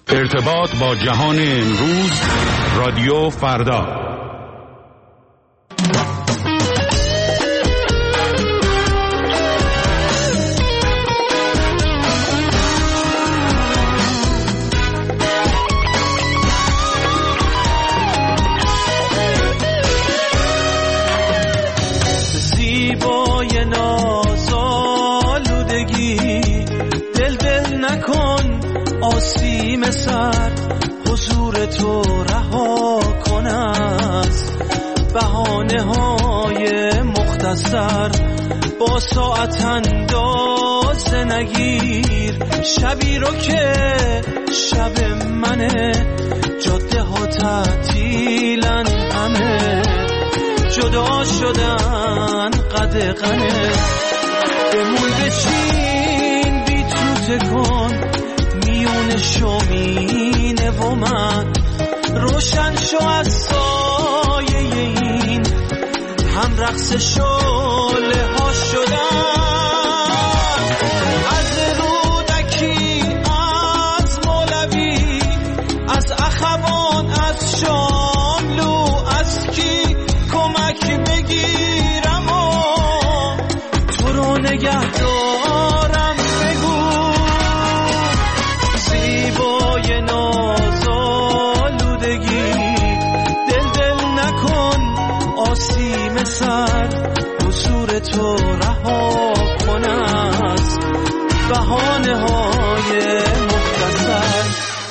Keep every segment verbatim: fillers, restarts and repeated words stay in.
ارتباط با جهان امروز، رادیو فردا. زیبای نازآلودگی، دل دل نکن آسیم سر، حضور تو رها کن از بهانه های مختصر. با ساعت اندازه نگیر شبی رو که شب منه، جاده ها تعطیلن همه، جدا شدن قدغنه. بمون بچین بی تو تکن میون شومینه و من، روشن شو از سایه این هم رقص شعله ها شدن. از رودکی، از مولوی، از اخوان، از شاملو، از کی کمک بگیرم و تو رو نگه دارم. بگو زیبای نازآلودگی، دل دل نکن آسیم سر، حضور تو رها کن از بهانه های مختصر.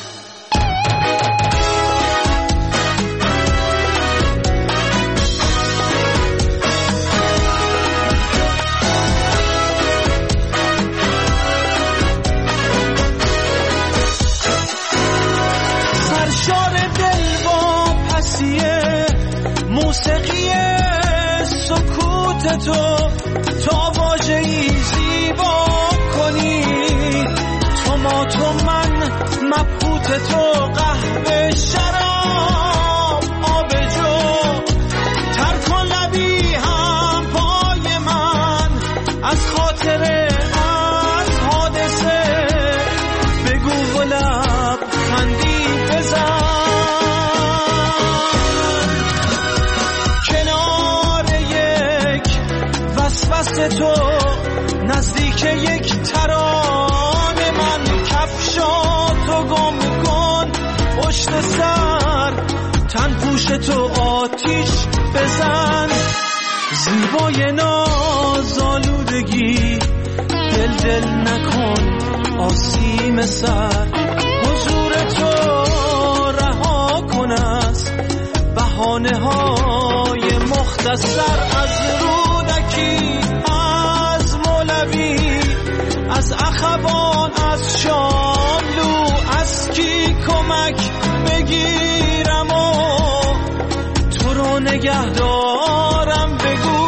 موسیقی سکوت تو تا واژه‌ای زیبا کنی، تو ما تو من مبهوت تو، قهوه شراب آب جو، تر کن لبی هم پای من از خاطره از حادثه، بگو و لب خندی بزن. تو نزدیک یک ترانه من، کفشاتو گم کن پشت سر، تن پوش تو آتیش بزن. زیبای نازآلودگی، دل دل نکن آسیم سر، حضور تو رها کن از بهانه های مختصر. از رودکی، از مولوی، از اخوان، از شاملو، از کی کمک بگیرم و تو رو نگه دارم. بگو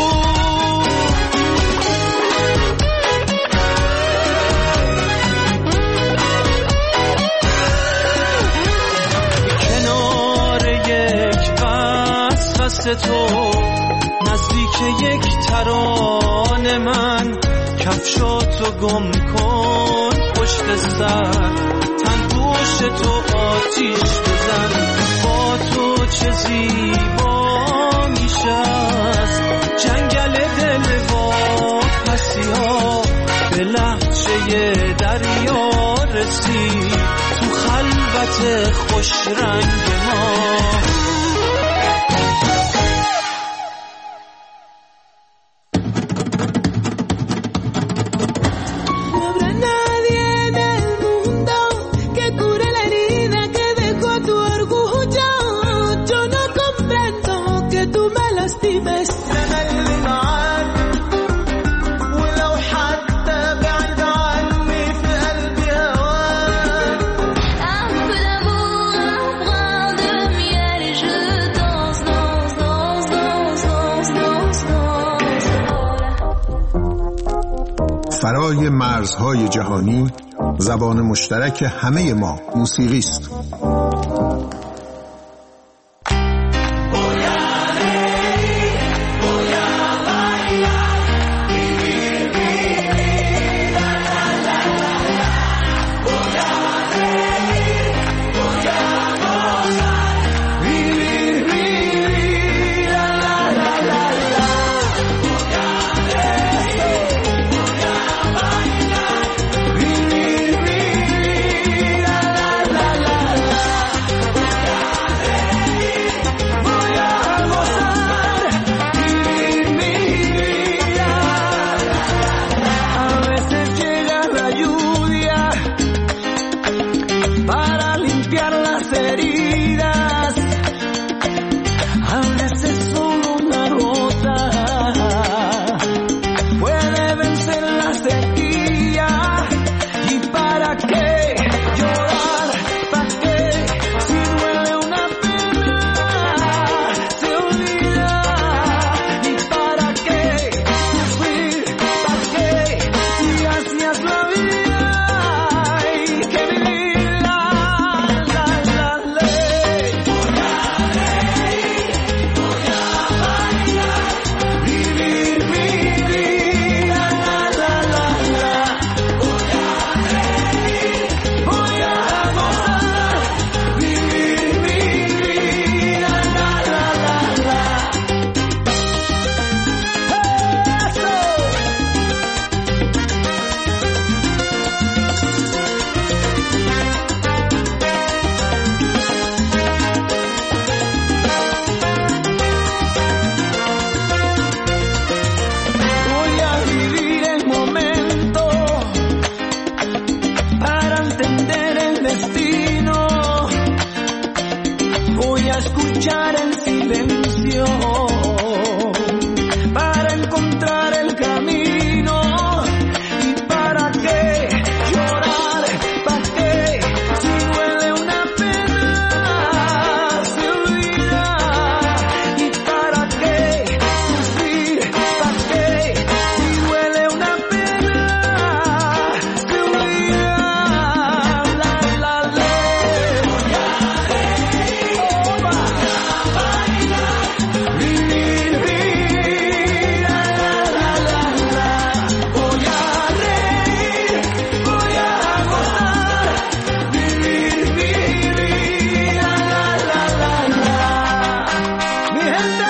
کنار یک وسوسه تو، نزدیک یک ترانه من، کفشاتو گم کن پشت سر، تن پوش تو آتیش بزن. با تو چه زیبا میشه از جنگل دل واپسی ها، به لهجه دریا رسید تو خلوت خوش رنگ ما. فرای مرزهای جهانی، زبان مشترک همه ما موسیقی است. luchar en silencio para encontrar el camino. ¿Y para qué llorar? ¿Para qué? Si duele una pena se olvida. ¿Y para qué sufrir? ¿Para qué? Si duele una pena se olvida. La la la. Vivir, vivir, la la la la. Voy a reír, voy a gozar. Vivir, vivir, la la la la. Mi gente.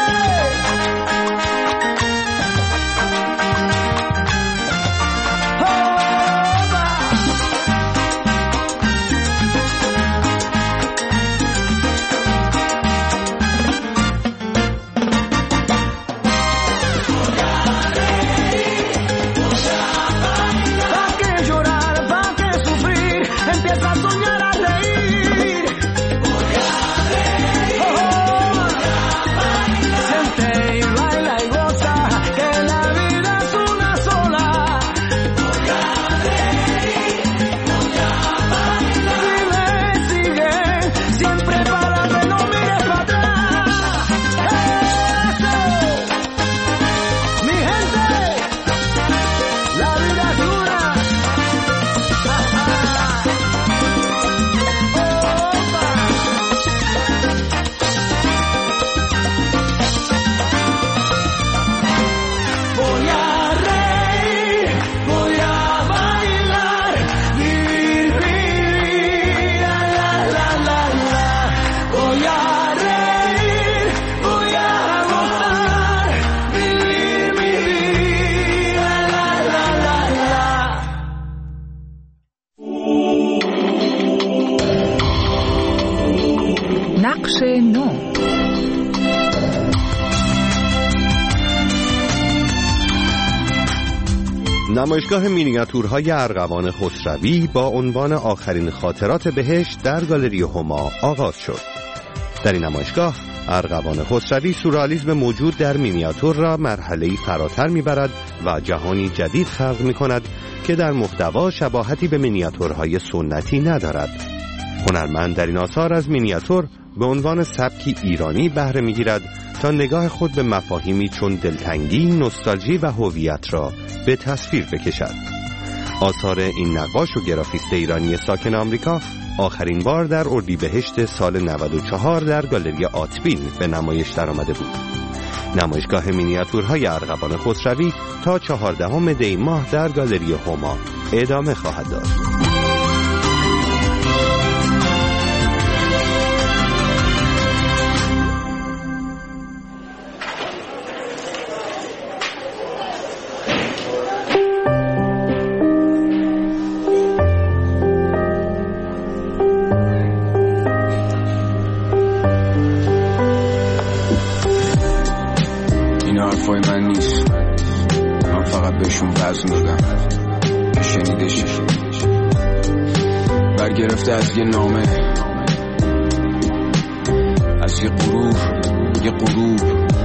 ¿Pa' qué llorar? ¿Pa' qué sufrir? Empieza a soñar, a reír. Voy a reír. Siente y baila y goza, que la vida es una sola. Voy a reír. Voy a bailar. Vive, sigue, siempre para adelante, no mires para atrás. Eso. Mi gente, la vida es dura. Voy a reír, voy a bailar, vivir, vivir, la la la la la. Voy a reír, voy a gozar, vivir, vivir, la la la la la. نقش نو. نمایشگاه مینیاتورهای ارغوان خسروی با عنوان آخرین خاطرات بهشت در گالری هما آغاز شد. در این نمایشگاه ارغوان خسروی سورئالیسم موجود در مینیاتور را مرحله‌ای فراتر می‌برد و جهانی جدید خلق می‌کند که در محتوا شباهتی به مینیاتورهای سنتی ندارد. هنرمند در این آثار از مینیاتور به عنوان سبکی ایرانی بهره می‌گیرد تا نگاه خود به مفاهیمی چون دلتنگی، نوستالژی و هویت را به تصویر بکشد. آثار این نقاش و گرافیست ایرانی ساکن آمریکا آخرین بار در اردیبهشت سال نود و چهار در گالری آتبین به نمایش درآمده بود. نمایشگاه مینیاتورهای ارغوان خسروی تا چهاردهم دی ماه در گالری هما ادامه خواهد داشت. حرفای من نیست، من فقط بهشون وزن دادم که شنیدشی برگرفته از یه نامه، از یه غرور، یه غروب،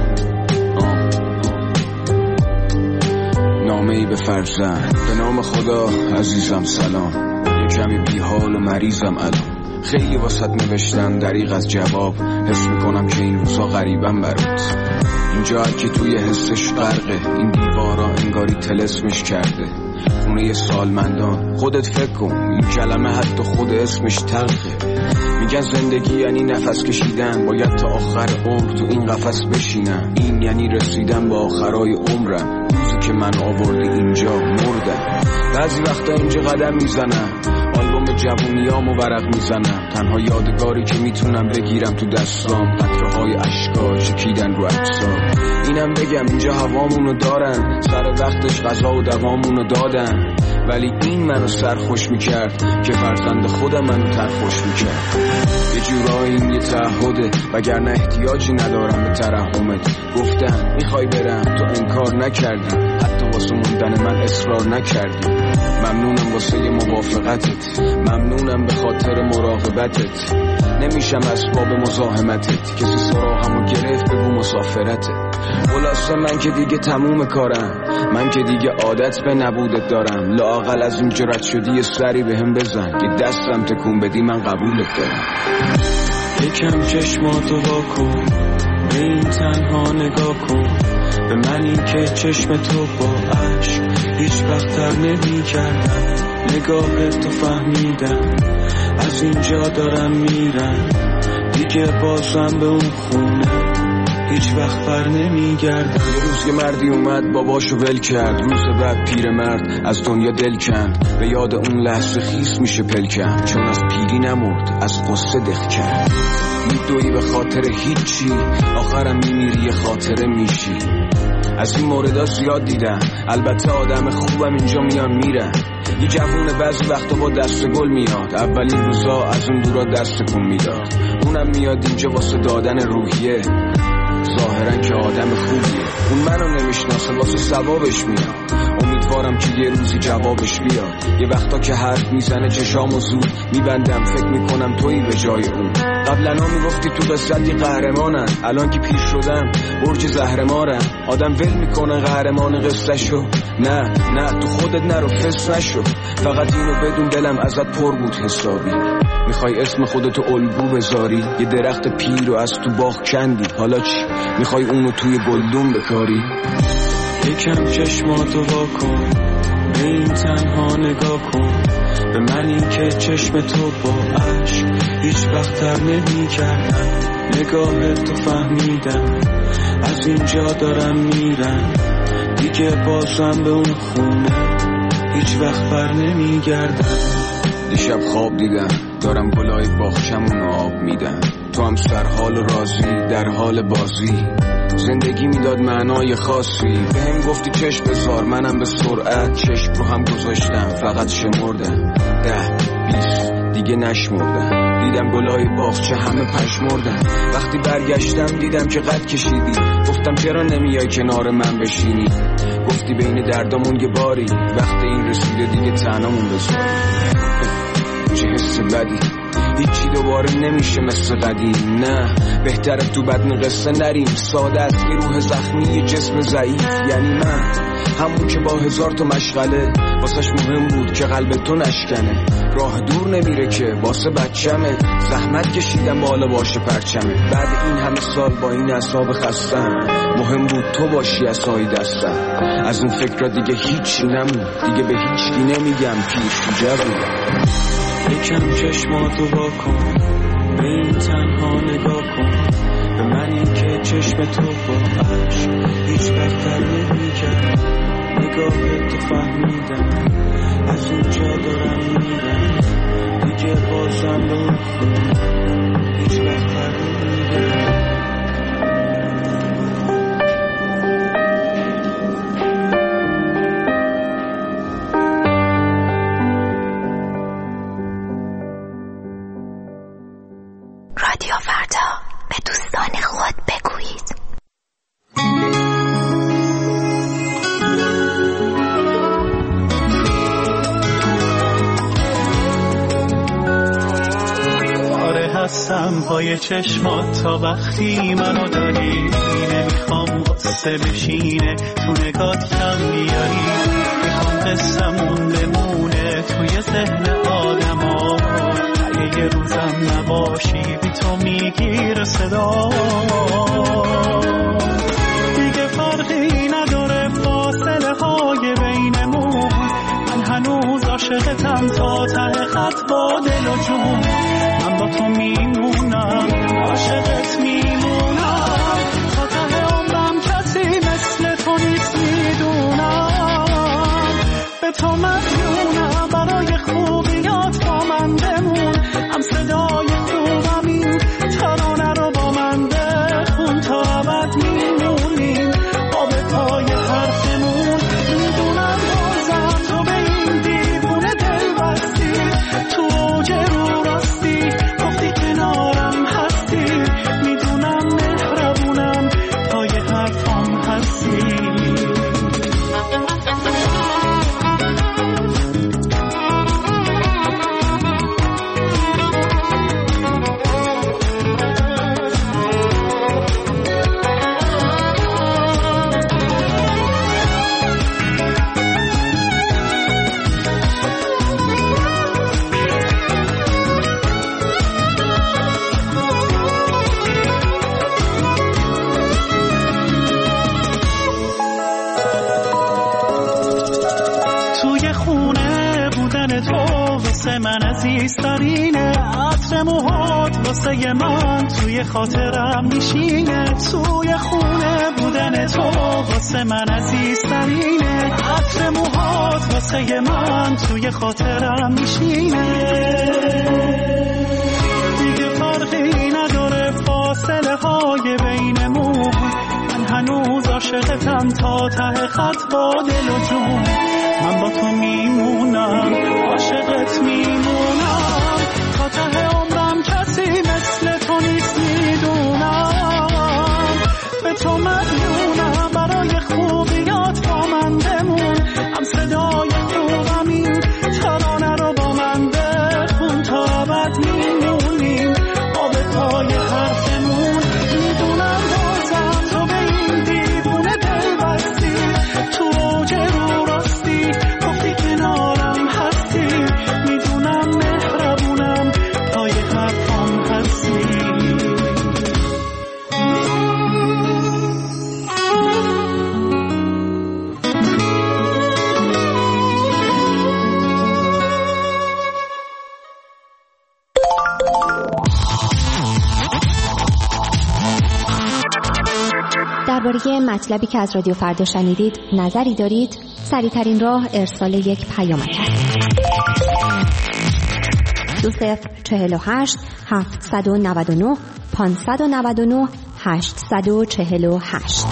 نامه ای به فرزند. به نام خدا عزیزم سلام، یه کمی بیحال و مریضم الان، خیلی واسط نوشتم دریغ از جواب، حس میکنم که این روزا غریبم برات. اینجا هر کی توی حسش غرقه، این دیوارا انگاری طلسمش کرده، خونه سالمندان. خودت فکر کن این کلمه حتی خود اسمش تلخه. میگن زندگی یعنی نفس کشیدن، باید تا آخر عمر تو این قفس بشینم. این یعنی رسیدن به آخرای عمرم، روزی که من آوردی اینجا مردم. بعضی وقتا اینجا قدم میزنم، آلبوم جوونیامو ورق میزنم، تنها یادگاری که میتونم بگیرم تو دستام قطره‌های اشکا چکیدن رو عکسام. اینم بگم اینجا هوامونو دارن، سر وقتش غذا و دوامونو دادن، ولی این منو سرخوش میکرد که فرزند خودم منو ترخوش میکرد. یه جورایی این یه تعهده، وگرنه احتیاجی ندارم به ترحمت. گفتم میخوای برم تو انکار نکردم، حتی واسه موندن من اصرار نکردی. ممنونم واسه موافقتت، ممنونم به خاطر مراقبتت. نمیشم اسباب مزاحمتت، کسی سراغمو گرفت بگو مسافرته. خلاصه من که دیگه تموم کارم، من که دیگه عادت به نبودت دارم. لااقل از اینجا رد شدی یه سری بهم بزن، یه دستم تکون بدی من قبولت دارم. یکم چشماتو واکن، به این تنها نگاه کن، به من این که چشم تو با عشق هیچ وقت تر نمی کردم. نگاه تو فهمیدم، از اینجا دارم میرم، دیگه بازم به اون خونه هیچ وقت بر نمی گردم. یه روز که مردی اومد باباشو ول کرد، روز بعد پیر مرد از دنیا دل کند. به یاد اون لحظه خیس میشه پلکم، چون از پیری نمرد از قصه دق کرد. میدوی به خاطر هیچی، آخرم میمیری یه خاطره میشی. از این موردها زیاد دیدم، البته آدم خوبم اینجا میان میرن. یه جوون بعضی وقتا با دست گل میاد، اولین روزا از اون دورا دست کن میداد. اونم میاد اینجا واسه دادن روحیه، ظاهرا که آدم خوبیه. اون منو نمیشناسه واسه ثوابش میاد، امیدوارم که یه روزی جوابش بیاد. یه وقتا که حرف میزنه چشامو زود میبندم، فکر میکنم تویی به جای اون. قبلا ها میگفتی تو قصتی قهرمانن، الان که پیر شدم برج زهرمارم. آدم ول میکنه قهرمان قصهشو، نه نه تو خودت نرو فس نشو. فقط اینو بدون دلم ازت پر بود حسابی. میخوای اسم خودتو الگو بذاری، یه درخت پیر رو از تو باغ کندی، حالا چی؟ میخوای اونو توی گلدون بکاری؟ یکم چشماتو واکن، به این تنها نگاه کن، به من این که چشم تو با عشق هیچ وقت تر نمی کردم. نگاه تو فهمیدم، از اینجا دارم میرم، دیگه بازم به اون خونه هیچ وقت بر نمی گردم. دیشب خواب دیدم دارم گلای باغچمون آب میدم، تو هم سر حال و راضی در حال بازی. زندگی میداد معنای خاصی، به هم گفتی چشم بذار، منم به سرعت چشم رو هم گذاشتم. فقط شمردم ده بیست دیگه نشمردم. دیدم گلای باغچه همه پشمردن. وقتی برگشتم دیدم که قد کشیدی، گفتم چرا نمیای کنار من بشینی؟ گفتی بین دردامون یه باری، وقت این رسیده دیگه تنامون بذاری. چه حس بدی، هیچی دوباره نمیشه مثل قدیم. نه بهتره تو بدن قصه نریم، ساده است یه روح زخمی یه جسم ضعیف. یعنی من همون که با هزار تا مشغله واسش مهم بود که قلب تو نشکنه. راه دور نمیره که واسه بچمه، زحمت کشیدم بالا باشه پرچمه. بعد این همه سال با این اعصاب خستم، مهم بود تو باشی عصای دستم. از اون فکر دیگه هیچی نمون، دیگه به هیچکی نمیگم پیش تو جوونم. یکم چشماتو واکن، به این تنها نگاه کن، به من این که چشم تو با عشق هیچ وقت تر نمی کرد. نگاه تو فهمیدم، از اونجا دارم میرم، دیگه بازم به اون خون هیچ وقت تر نمی کرد. رادیو فردا، به دوستان خود بگویید. آره هستم پای چشمات تا وقتی منو داری، نمیخوام قصه بشینه تو نگات کم بیاری. میخوام قصه‌مون بمونه توی ذهن آدما، یه روزم نباشی بی تو میگیر صدا. دیگه فرقی نداره فاصله های بینمون، من هنوز عاشقتم تا ته خط با دل و جون. من با تو میمونم، عاشقت میمونم، تا ته عمرم کسی مثل تو نیست میدونم. به تو مدیونم، برای خوبیات با من بمون. هم صدای خوبم این ترانه رو با من بخون، تا ابد میمونیم با به پای حرفمون. میدونم بازم تو به این دیوونه دل بستی، تو اوج رو راستی گفتی کنارم هستی. میدونم مهربونم پای حرفم هستی. عزیزترینه. عطر موهات واسه من توی خاطرم میشینه. توی خونه بودن تو واسه من عزیزترینه. عطر موهات واسه من توی خاطرم میشینه. دیگه فرقی نداره فاصله های بینمون، من هنوز عاشقتم تا ته خط با دل و جون. من با تو میمونم، عاشقت میمونم تا ته عمرم. کسی مثل تو نیست میدونم، به تو مدیونم. برای خوبیات با من بمون، هم صدای خوبم این ترانه رو با من بخون تا ابد میمونیم آب پای حرفمون. میدونم بازم تو به این دیوونه دل بستی، تو اوج رو راستی گفتی کنارم هستی. میدونم مهربونم پای حرفام هستی. درباره مطلبی که از رادیو فردا شنیدید نظری دارید؟ سریع‌ترین راه ارسال یک پیامک است. دو صفر چهل و هشت هفتصد و نود و نه پانصد و نود و نه هشتصد و چهل و هشت.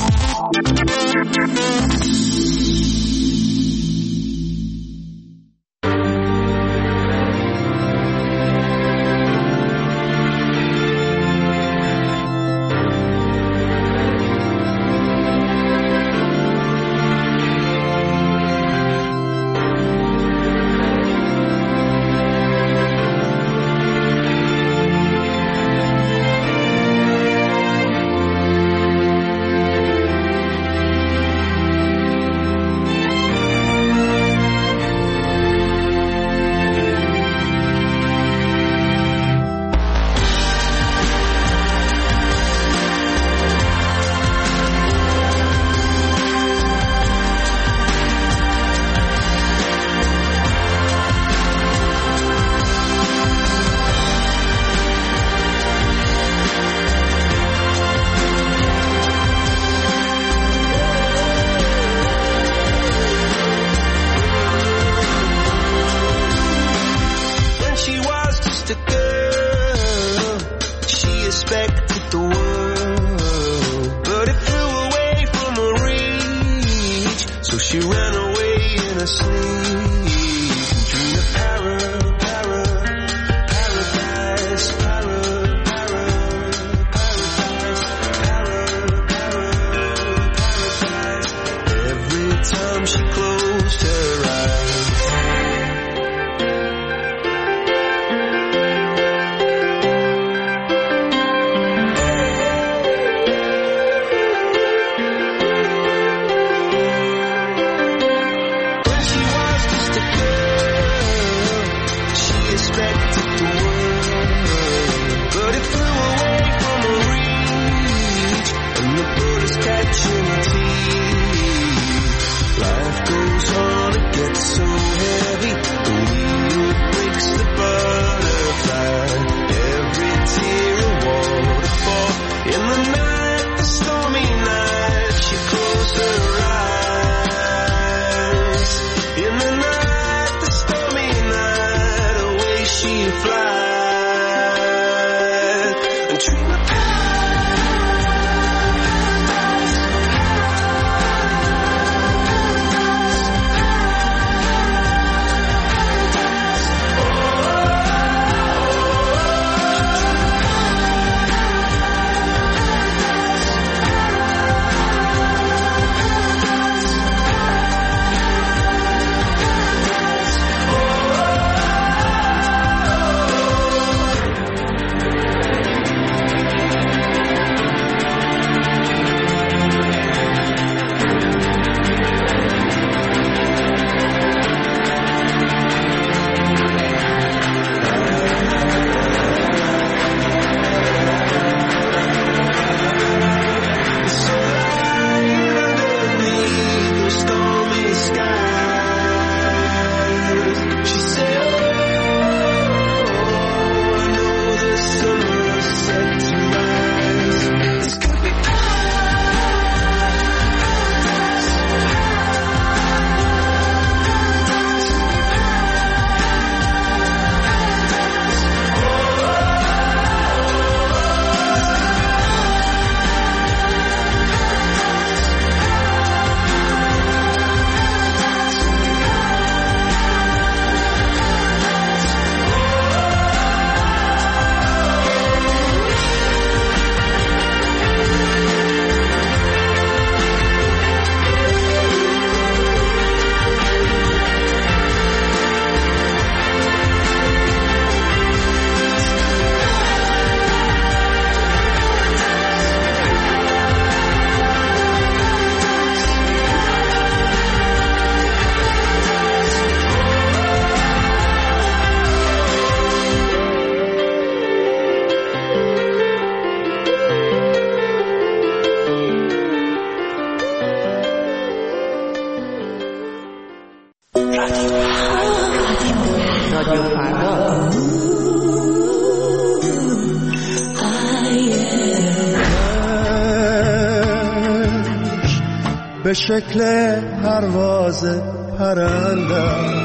به شکل پرواز پرندم.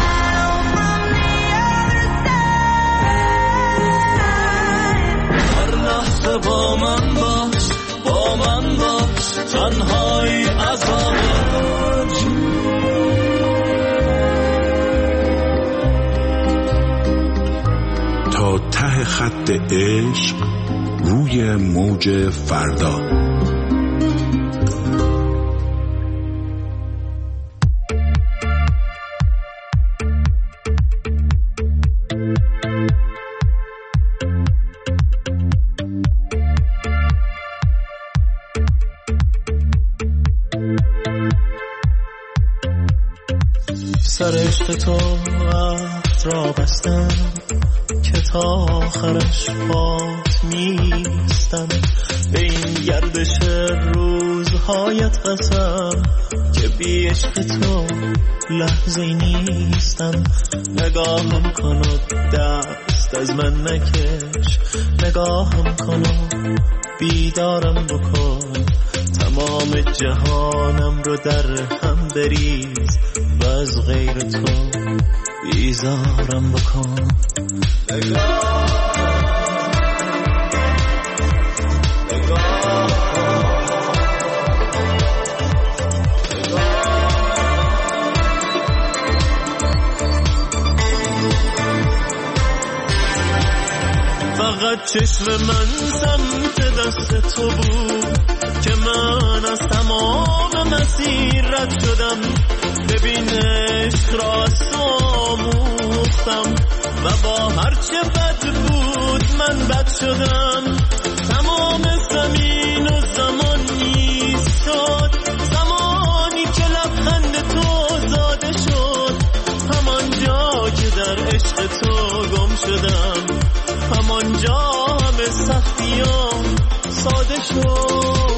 هر لحظه با من باش، با من باش، تنهایی عذاب. تا ته خط عشق روی موج فردا. سر عشق تو عهد را بستم که تا آخرش پات میستم. به این گردش روزهایت قسم که بی عشق تو لحظه نیستم. نگاهم کن و دست از من نکش، نگاهم کن و بیدارم بکن. تمام جهانم رو در هم بریز و از غیر تو بیزارم بکن. فقط چشم من سمت دست تو بود که من از تمام مسیر رد شدم. ببین عشق را از تو آموختم و با هرچه بد بود من بد شدم. تمام زمین و زمان ایستاد زمانی که لبخند تو زاده شد. همان جا که در عشق تو گم شدم، همان جا همه سختیام ساده شد.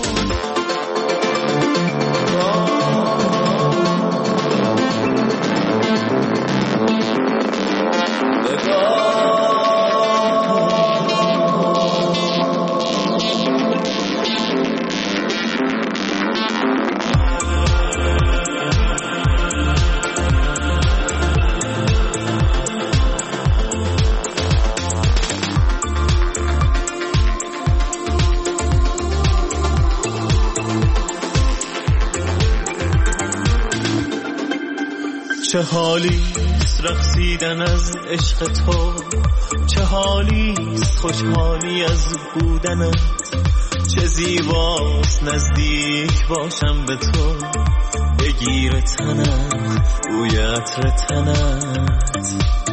چه حالیست رقصیدن از عشق تو، چه حالیست خوشحالی از بودنت. چه زیباست نزدیک باشم به تو، بگیر تنت بوی عطر تنت.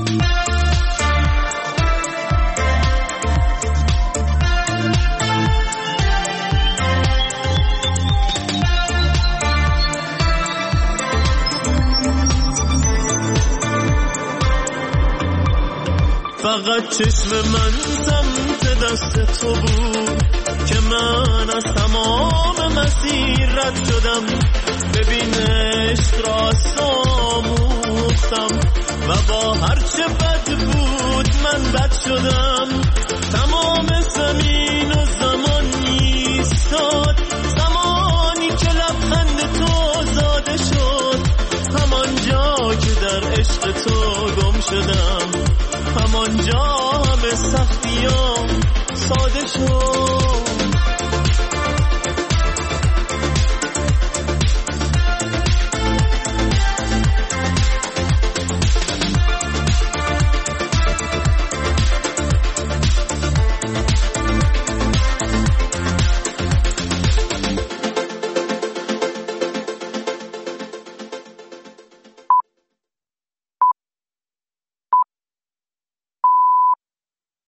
فقط چشم من سمت دست تو بود که من از تمام مسیر رد شدم. ببین عشق را آموختم و با هرچه بد بود من بد شدم. تمام زمین و زمان ایستاد زمانی که لبخند تو زاده شد. همان جا که در عشق تو گم شدم، همان جا همه سختیام ساده شد.